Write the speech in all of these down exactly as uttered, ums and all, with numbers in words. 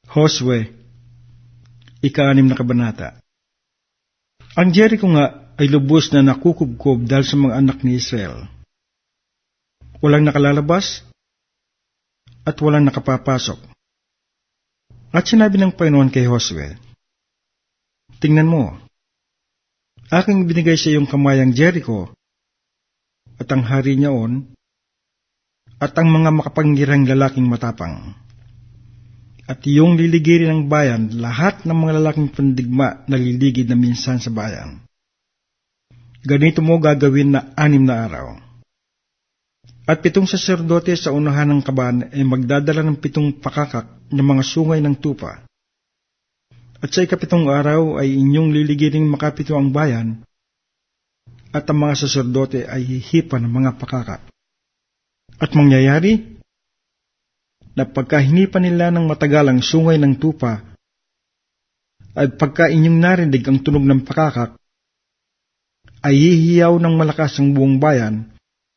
Josue, ika-anim na kabanata. Ang Jericho nga ay lubos na nakukubkob dahil sa mga anak ni Israel. Walang nakalalabas at walang nakapapasok. At sinabi ng Panginoon kay Josue, tingnan mo, aking binigay sa iyong kamay ang Jericho at ang hari niyaon at ang mga makapangyarihang lalaking matapang. At iyong liligirin ng bayan lahat ng mga lalaking pandigma na liligid na minsan sa bayan. Ganito mo gagawin na anim na araw. At pitong saserdote sa unahan ng kaban ay magdadala ng pitong pakakak ng mga sungay ng tupa. At sa ikapitong araw ay inyong liligiring makapito ang bayan, at ang mga saserdote ay hihipan ng mga pakakak. At mangyayari na pagka hinipan nila ng matagalang sungay ng tupa, at pagka inyong narinig ang tunog ng pakakak, ay hihiyaw ng malakas ang buong bayan,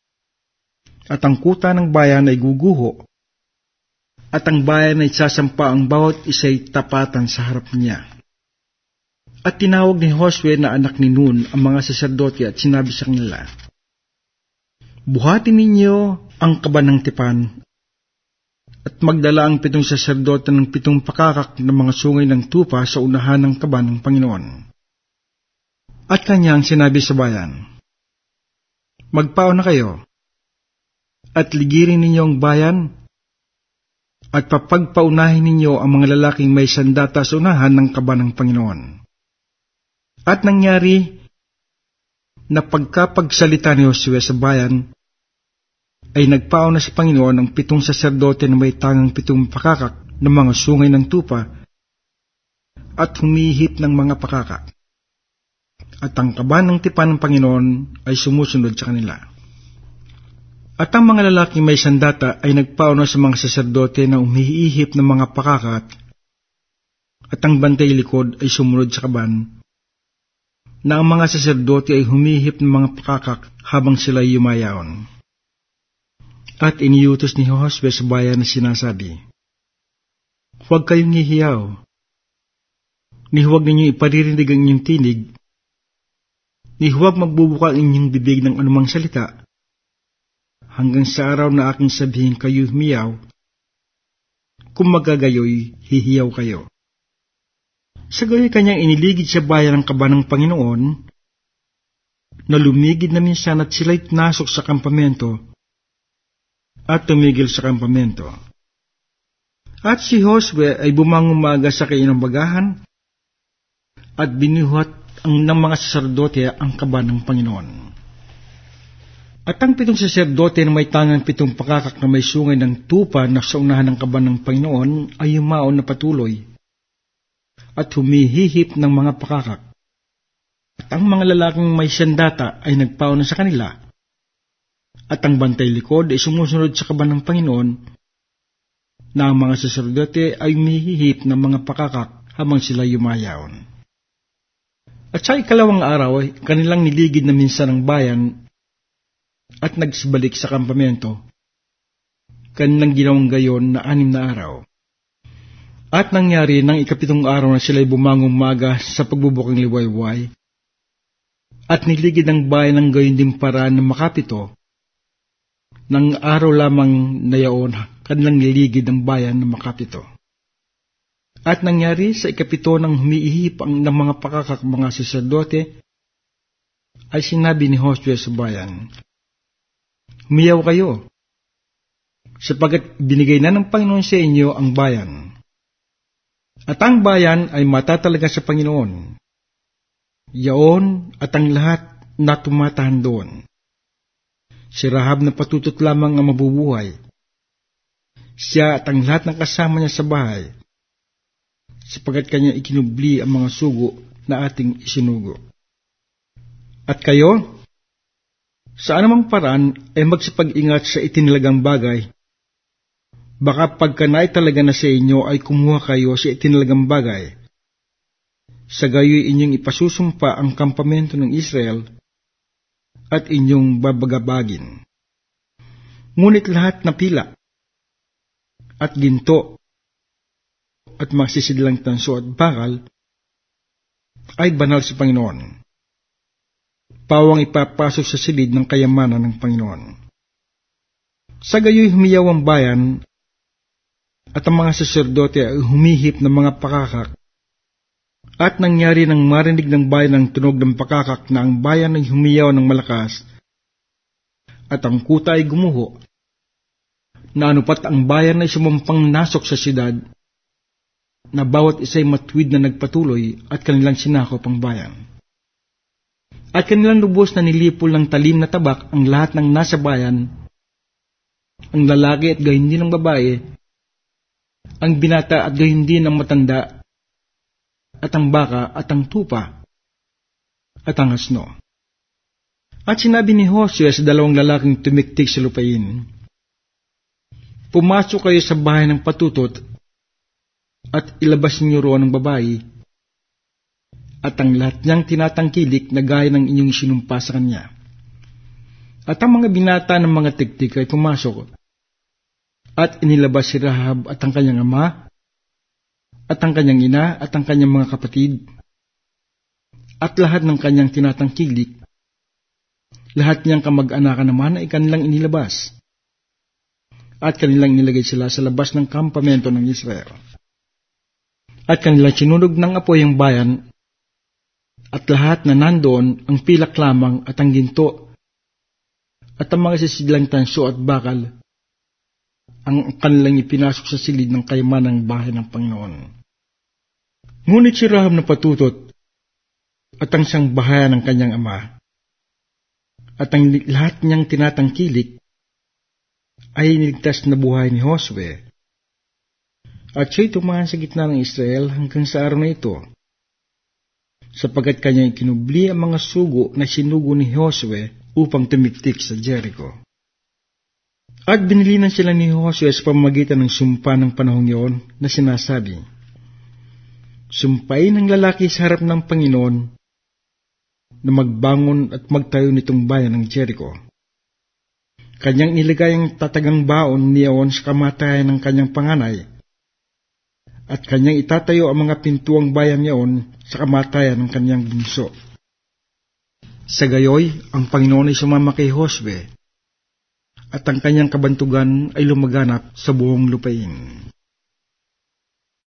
at ang kuta ng bayan ay guguho, at ang bayan ay sasampa ang bawat isa'y tapatan sa harap niya. At tinawag ni Josue na anak ni Nun ang mga saserdote at sinabi sa kanila, buhatin ninyo ang kaban ng tipan, at magdala ang pitong saserdote ng pitong pakakak ng mga sungay ng tupa sa unahan ng kaban ng Panginoon. At kanyang sinabi sa bayan, magpauna kayo, at ligirin ninyo ang bayan, at papagpaunahin ninyo ang mga lalaking may sandata sa unahan ng kaban ng Panginoon. At nangyari na pagkapagsalita ni Josue sa bayan, ay nagpauna sa Panginoon ang pitong saserdote na may tangang pitong pakakak ng mga sungay ng tupa at humihip ng mga pakakak. At ang kaban ng tipan ng Panginoon ay sumusunod sa kanila. At ang mga lalaking may sandata ay nagpauna sa mga saserdote na umihihip ng mga pakakak, at ang bantay likod ay sumunod sa kaban, na ang mga saserdote ay humihip ng mga pakakak habang sila yumayaon. At iniutos ni Josue sa bayan na sinasabi, huwag kayong hihiyaw, ni huwag ninyo iparirinig ang inyong tinig, ni huwag magbubuka ang inyong bibig ng anumang salita, hanggang sa araw na aking sabihin kayo humiyaw, kung magagayoy, hihiyaw kayo. Sa gayoy kanyang iniligid sa bayan ang kaban ng Panginoon, na lumigid na minsan at sila'y nasok sa kampamento, at tumigil sa kampamento. At si Josue ay bumangon maaga sa kainambagahan, at binuhat ang ng mga saserdote ang kaban ng Panginoon. At ang pitong saserdote na may tangang pitong pakakak na may sungay ng tupa na sa unahan ng kaban ng Panginoon ay yumaon na patuloy, at humihihip ng mga pakakak. At ang mga lalaking may sandata ay nagpauna sa kanila, at ang bantay likod ay sumusunod sa kaban ng Panginoon, na ang mga saserdote ay humihihip ng mga pakakak habang sila yumayaon. At sa ikalawang araw ay kanilang niligid na minsan ang bayan at nagsibalik sa kampamento. Kanilang ginawang gayon na anim na araw. At nangyari ng ikapitong araw na sila'y bumangong maga sa pagbubuking liwayway, at niligid ang bayan ng gayon din paraan na makapito. Nang araw lamang na yaon, kanilang niligid ang bayan na makapito. At nangyari sa ikapito ng humiihip ang ng mga pakakak mga saserdote, ay sinabi ni Josue sa bayan, humiyaw kayo, sapagat binigay na ng Panginoon sa inyo ang bayan. At ang bayan ay matatalaga sa Panginoon, yaon at ang lahat na tumatahan doon. Si Rahab na patutot lamang ang mabubuhay, siya at ang lahat ng kasama niya sa bahay, sapagat kanya ikinubli ang mga sugo na ating isinugo. At kayo, sa anumang paraan ay magsipag-ingat sa itinilagang bagay. Baka pagka naitalaga na sa inyo ay kumuha kayo sa itinilagang bagay. Sa gayoy inyong ipasusumpa ang kampamento ng Israel at inyong babagabagin. Ngunit lahat na pila at ginto at mga sisidlang tanso at bakal ay banal sa Panginoon. Pawang ipapasok sa silid ng kayamanan ng Panginoon. Sa gayoy humiyaw ang bayan at ang mga saserdote ay humihip ng mga pakakak. At nangyari nang marinig ng bayan ang tunog ng pakakak na ang bayan ay humiyaw ng malakas at ang kuta ay gumuho, na anupat ang bayan ay sumampang nasok sa siyudad, na bawat isa'y matuwid na nagpatuloy at kanilang sinakop ang bayan. At kanilang lubos na nilipol ng talim na tabak ang lahat ng nasa bayan, ang lalaki at gayon din ang babae, ang binata at gayon din ang matanda, at ang baka at ang tupa, at ang asno. At sinabi ni Josue sa dalawang lalaking tumiktik sa lupain, pumasok kayo sa bahay ng patutot, at ilabas niyo roon ang babae, at ang lahat niyang tinatangkilik na gaya ng inyong sinumpa sa kanya. At ang mga binata ng mga tiktik ay pumasok, at inilabas si Rahab at ang kanyang ama, at ang kanyang ina, at ang kanyang mga kapatid, at lahat ng kanyang tinatangkilik. Lahat niyang kamag-anakan naman ay kanilang inilabas, at kanilang nilagay sila sa labas ng kampamento ng Israel. At kanilang sinunog ng apoy ang bayan, at lahat na nandoon ang pilak lamang at ang ginto, at ang mga sisidlang tanso at bakal, ang kanilang ipinasok sa silid ng kayamanan ng bahay ng Panginoon. Ngunit si Rahab na patutot, at ang siyang bahayan ng kanyang ama, at ang lahat niyang tinatangkilik, ay niligtas na buhay ni Josue. At siya'y tumahan sa gitna ng Israel hanggang sa araw na ito, sapagkat kanyang ikinubli ang mga sugo na sinugo ni Josue upang tumiktik sa Jericho. At binilinan sila ni Josue sa pamamagitan ng sumpa ng panahong iyon na sinasabi, sumpain ang lalaki sa harap ng Panginoon na magbangon at magtayo nitong bayan ng Jericho. Kanyang nilagay ang tatagang baon niyaon sa kamatayan ng kanyang panganay, at kanyang itatayo ang mga pintuang bayan niyaon sa kamatayan ng kanyang bunso. Sa gayoy, ang Panginoon ay sumama kay Josue, at ang kanyang kabantugan ay lumaganap sa buong lupain.